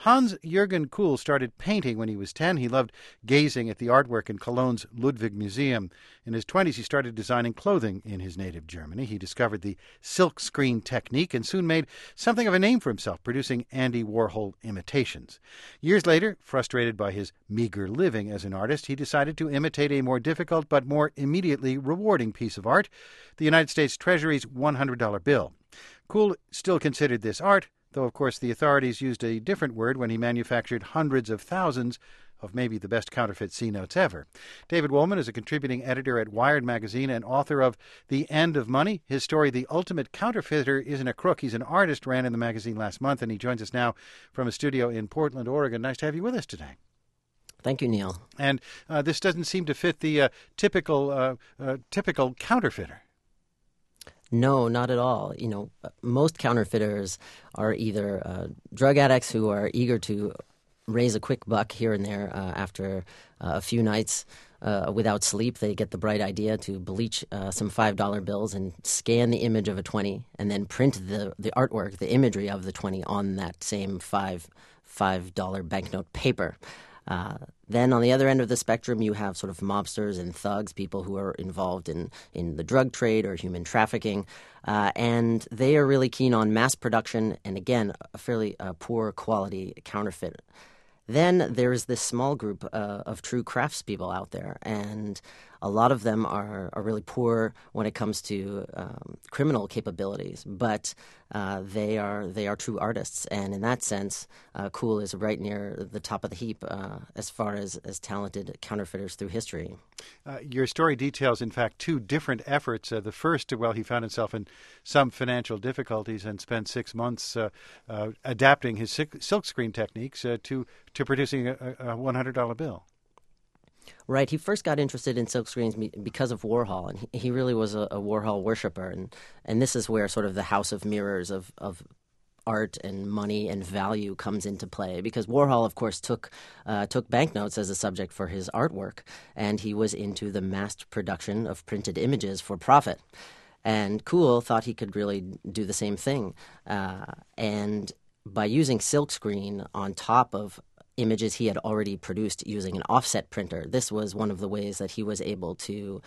Hans-Jürgen Kuhl started painting when he was 10. He loved gazing at the artwork in Cologne's Ludwig Museum. In his 20s, he started designing clothing in his native Germany. He discovered the silkscreen technique and soon made something of a name for himself, producing Andy Warhol imitations. Years later, frustrated by his meager living as an artist, he decided to imitate a more difficult but more immediately rewarding piece of art, the United States Treasury's $100 bill. Kuhl still considered this art, though, of course, the authorities used a different word when he manufactured hundreds of thousands of maybe the best counterfeit C-notes ever. David Wolman is a contributing editor at Wired magazine and author of The End of Money. His story, The Ultimate Counterfeiter Isn't a Crook, He's an Artist, ran in the magazine last month, and he joins us now from a studio in Portland, Oregon. Nice to have you with us today. Thank you, Neil. And this doesn't seem to fit the typical counterfeiter. No, not at all. Most counterfeiters are either drug addicts who are eager to raise a quick buck here and there after a few nights without sleep. They get the bright idea to bleach some $5 bills and scan the image of a 20 and then print the artwork, the imagery of the 20 on that same $5 banknote paper. Then on the other end of the spectrum, you have sort of mobsters and thugs, people who are involved in the drug trade or human trafficking. And they are really keen on mass production and, again, a fairly poor quality counterfeit. Then there is this small group of true craftspeople out there, and a lot of them are really poor when it comes to criminal capabilities, but they are true artists, and in that sense, Kuhl is right near the top of the heap as far as talented counterfeiters through history. Your story details, in fact, two different efforts. The first, he found himself in some financial difficulties and spent 6 months adapting his silkscreen techniques to producing a $100 bill. Right. He first got interested in silkscreens because of Warhol, and he really was a Warhol worshiper. And this is where sort of the house of mirrors of art and money and value comes into play, because Warhol, of course, took banknotes as a subject for his artwork, and he was into the mass production of printed images for profit. And Kuhl thought he could really do the same thing. And by using silkscreen on top of images he had already produced using an offset printer, this was one of the ways that he was able to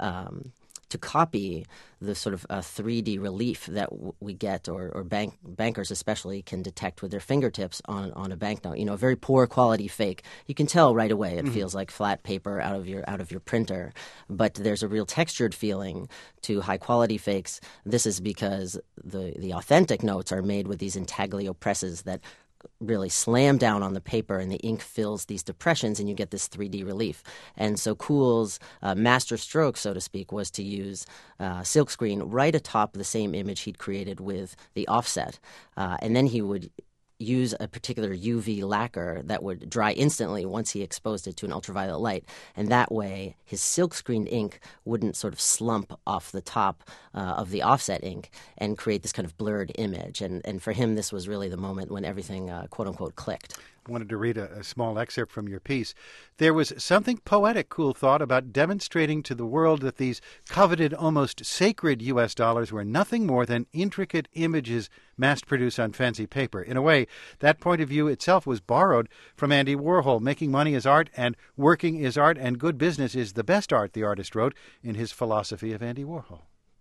copy the sort of 3D relief that we get, or bankers especially can detect with their fingertips on a banknote. A very poor quality fake. You can tell right away it feels like flat paper out of your printer, but there's a real textured feeling to high quality fakes. This is because the authentic notes are made with these intaglio presses that really slam down on the paper, and the ink fills these depressions, and you get this 3D relief. And so Kuhl's master stroke, so to speak, was to use silkscreen right atop the same image he'd created with the offset. And then he would use a particular UV lacquer that would dry instantly once he exposed it to an ultraviolet light. And that way, his silkscreen ink wouldn't sort of slump off the top of the offset ink and create this kind of blurred image. And for him, this was really the moment when everything, quote-unquote, clicked. I wanted to read a small excerpt from your piece. There was something poetic, Kuhl thought, about demonstrating to the world that these coveted, almost sacred U.S. dollars were nothing more than intricate images mass-produced on fancy paper. In a way, that point of view itself was borrowed from Andy Warhol. Making money is art, and working is art, and good business is the best art, the artist wrote in his philosophy of Andy Warhol.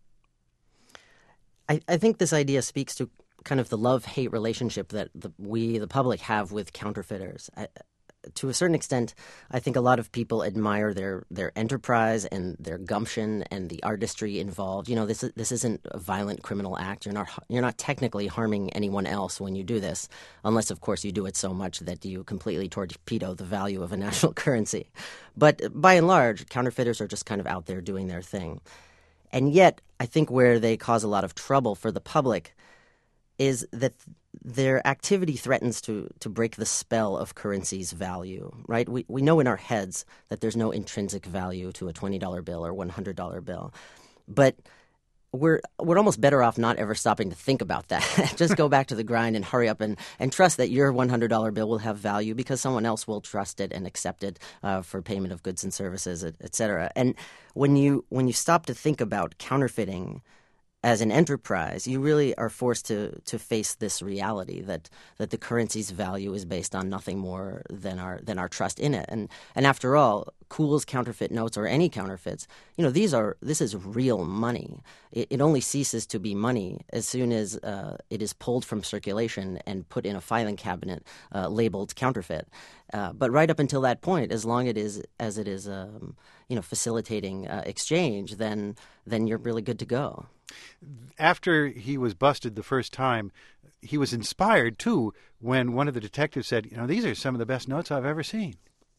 I think this idea speaks to kind of the love-hate relationship that we, the public, have with counterfeiters. To a certain extent, I think a lot of people admire their enterprise and their gumption and the artistry involved. This isn't a violent criminal act. You're not technically harming anyone else when you do this, unless, of course, you do it so much that you completely torpedo the value of a national currency. But by and large, counterfeiters are just kind of out there doing their thing. And yet, I think where they cause a lot of trouble for the public is that their activity threatens to break the spell of currency's value, right? We know in our heads that there's no intrinsic value to a $20 bill or $100 bill. But we're almost better off not ever stopping to think about that. Just go back to the grind and hurry up and trust that your $100 bill will have value because someone else will trust it and accept it for payment of goods and services, et cetera. And when you stop to think about counterfeiting as an enterprise, you really are forced to face this reality that the currency's value is based on nothing more than our trust in it. And after all, Cool's counterfeit notes, or any counterfeits, this is real money. It only ceases to be money as soon as it is pulled from circulation and put in a filing cabinet labeled counterfeit. But right up until that point, as long as it is facilitating exchange, then you're really good to go. After he was busted the first time, he was inspired, too, when one of the detectives said, these are some of the best notes I've ever seen.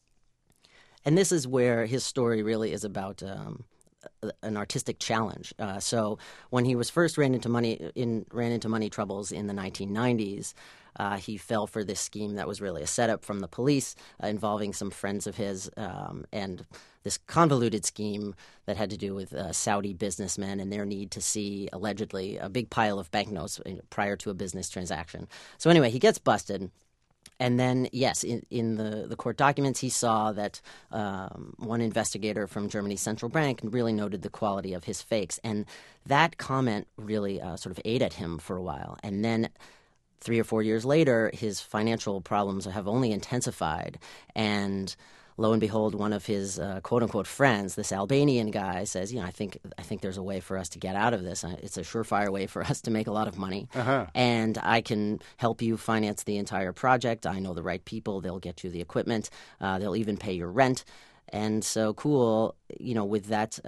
And this is where his story really is about an artistic challenge. So when he was first ran into money troubles in the 1990s, he fell for this scheme that was really a setup from the police involving some friends of his, and this convoluted scheme that had to do with Saudi businessmen and their need to see, allegedly, a big pile of banknotes prior to a business transaction. So anyway, he gets busted. And then, yes, in the court documents, he saw that one investigator from Germany's central bank really noted the quality of his fakes. And that comment really sort of ate at him for a while. And then 3 or 4 years later, his financial problems have only intensified. And lo and behold, one of his quote-unquote friends, this Albanian guy, says, I think there's a way for us to get out of this. It's a surefire way for us to make a lot of money. Uh-huh. And I can help you finance the entire project. I know the right people. They'll get you the equipment. They'll even pay your rent. And so Cool, with that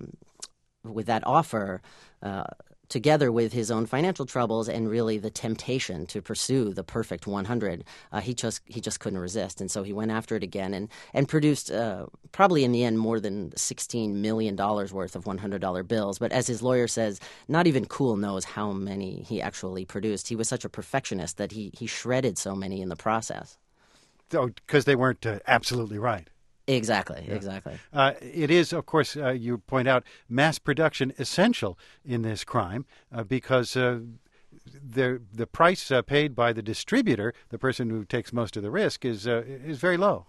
offer, together with his own financial troubles and really the temptation to pursue the perfect 100, he just couldn't resist, and so he went after it again and produced probably in the end more than $16 million worth of $100 bills. But as his lawyer says, not even Cool knows how many he actually produced. He was such a perfectionist that he shredded so many in the process. Oh, because they weren't absolutely right. Exactly. It is, of course, you point out, mass production essential in this crime because the price paid by the distributor, the person who takes most of the risk, is very low.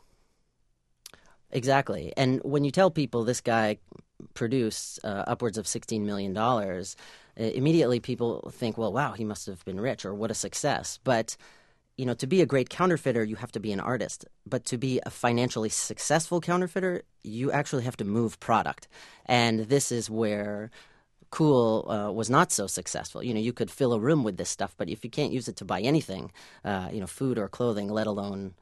Exactly. And when you tell people this guy produced upwards of $16 million, immediately people think, well, wow, he must have been rich, or what a success. But to be a great counterfeiter, you have to be an artist. But to be a financially successful counterfeiter, you actually have to move product. And this is where Cool was not so successful. You could fill a room with this stuff, but if you can't use it to buy anything, food or clothing, let alone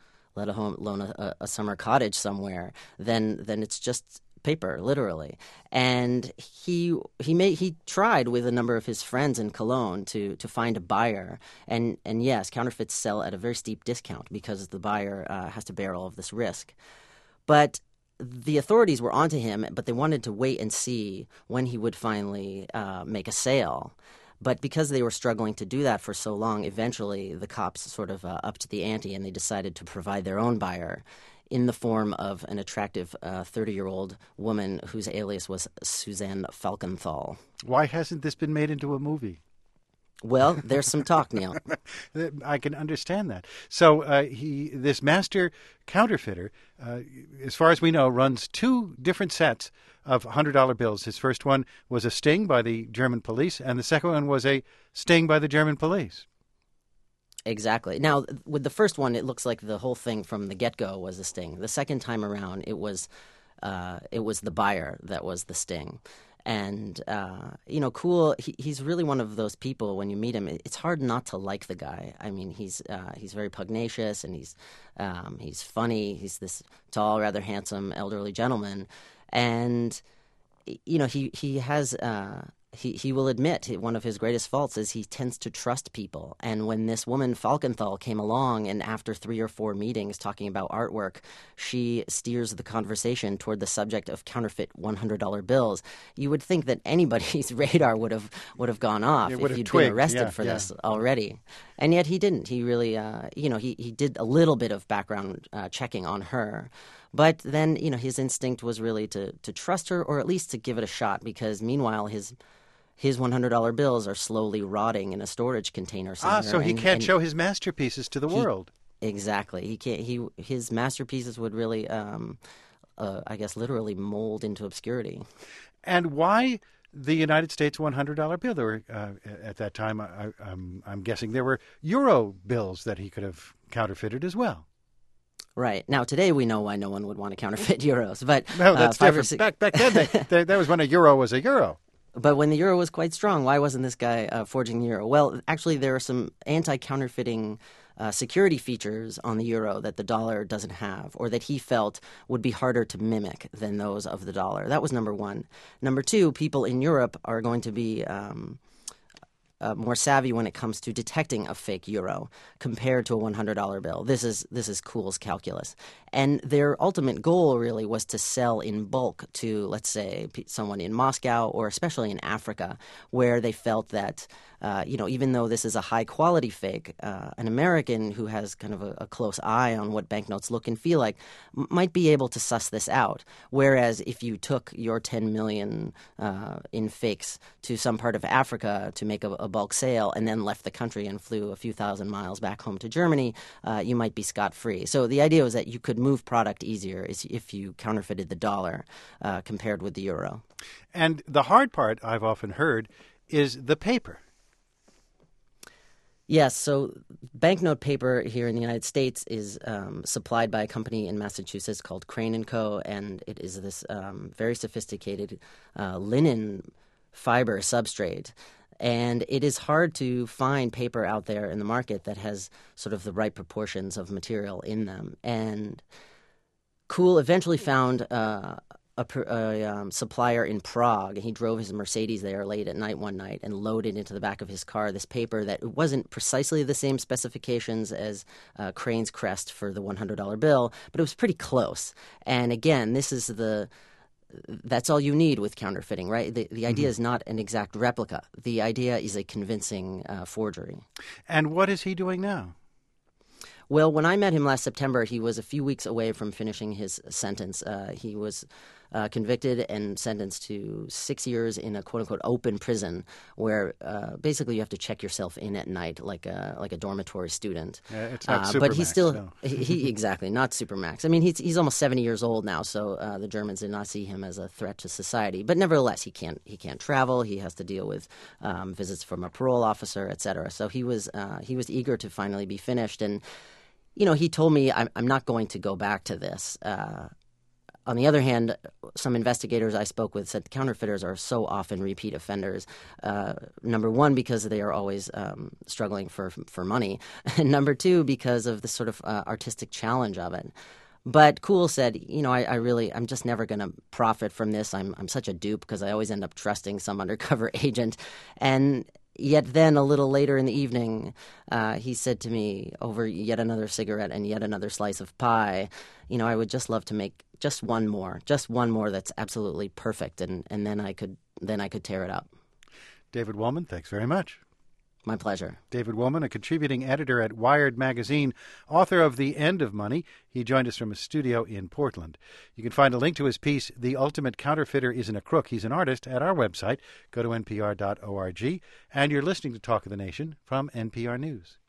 a summer cottage somewhere, then it's just paper, literally. And he tried with a number of his friends in Cologne to find a buyer. And yes, counterfeits sell at a very steep discount because the buyer has to bear all of this risk. But the authorities were onto him, but they wanted to wait and see when he would finally make a sale. But because they were struggling to do that for so long, eventually the cops sort of upped the ante, and they decided to provide their own buyer in the form of an attractive 30-year-old woman whose alias was Suzanne Falkenthal. Why hasn't this been made into a movie? Well, there's some talk, Neil. I can understand that. So this master counterfeiter, as far as we know, runs 2 different sets of $100 bills. His first one was a sting by the German police, and the second one was a sting by the German police. Exactly. Now, with the first one, it looks like the whole thing from the get-go was a sting. The second time around, it was the buyer that was the sting. And, Cool, he's really one of those people, when you meet him, it's hard not to like the guy. I mean, he's very pugnacious, and he's funny. He's this tall, rather handsome, elderly gentleman. And, he has... He will admit one of his greatest faults is he tends to trust people. And when this woman, Falkenthal, came along, and after 3 or 4 meetings talking about artwork, she steers the conversation toward the subject of counterfeit $100 bills, you would think that anybody's radar would have gone off if you'd been arrested for this already. And yet he didn't. He really, he did a little bit of background checking on her. But then, his instinct was really to trust her, or at least to give it a shot, because meanwhile his $100 bills are slowly rotting in a storage container somewhere. So he can't show his masterpieces to the world. Exactly. He can't. His masterpieces would really, I guess, literally mold into obscurity. And why the United States $100 bill. There were, at that time, I'm guessing there were euro bills that he could have counterfeited as well. Right. Now, today we know why no one would want to counterfeit euros. But no, that's different. Back then, that was when a euro was a euro. But when the euro was quite strong, why wasn't this guy forging the euro? Well, actually, there are some anti-counterfeiting security features on the euro that the dollar doesn't have, or that he felt would be harder to mimic than those of the dollar. That was number one. Number two, people in Europe are going to be more savvy when it comes to detecting a fake euro compared to a $100 bill. This is Kuhl's calculus. And their ultimate goal really was to sell in bulk to, let's say, someone in Moscow or especially in Africa, where they felt that, even though this is a high-quality fake, an American who has kind of a close eye on what banknotes look and feel like might be able to suss this out. Whereas if you took your 10 million in fakes to some part of Africa to make a bulk sale and then left the country and flew a few thousand miles back home to Germany, you might be scot-free. So the idea was that you could move product easier if you counterfeited the dollar compared with the euro. And the hard part, I've often heard, is the paper. Yes, so banknote paper here in the United States is supplied by a company in Massachusetts called Crane & Co., and it is this very sophisticated linen fiber substrate. And it is hard to find paper out there in the market that has sort of the right proportions of material in them. And Kuhl eventually found a supplier in Prague. He drove his Mercedes there late at night one night and loaded into the back of his car this paper that wasn't precisely the same specifications as Crane's crest for the $100 bill, but it was pretty close. And again, that's all you need with counterfeiting, right? The idea is not an exact replica. The idea is a convincing forgery. And what is he doing now? Well, when I met him last September, he was a few weeks away from finishing his sentence. He was convicted and sentenced to 6 years in a quote-unquote open prison where basically you have to check yourself in at night like a dormitory student. It's not Supermax. But he's still no. he exactly not Supermax. I mean, he's almost 70 years old now, so the Germans did not see him as a threat to society. But nevertheless, he can't travel. He has to deal with visits from a parole officer, etc. So he was eager to finally be finished. And he told me, I'm not going to go back to this. On the other hand, some investigators I spoke with said counterfeiters are so often repeat offenders. Number one, because they are always struggling for money, and number two, because of the sort of artistic challenge of it. But Kuhl said, I'm just never going to profit from this. I'm such a dupe because I always end up trusting some undercover agent. And yet then a little later in the evening, he said to me over yet another cigarette and yet another slice of pie, I would just love to make just one more that's absolutely perfect, and then I could tear it up. David Wolman, thanks very much. My pleasure. David Wolman, a contributing editor at Wired magazine, author of The End of Money. He joined us from a studio in Portland. You can find a link to his piece, The Ultimate Counterfeiter Isn't a Crook, He's an Artist, at our website. Go to npr.org. And you're listening to Talk of the Nation from NPR News.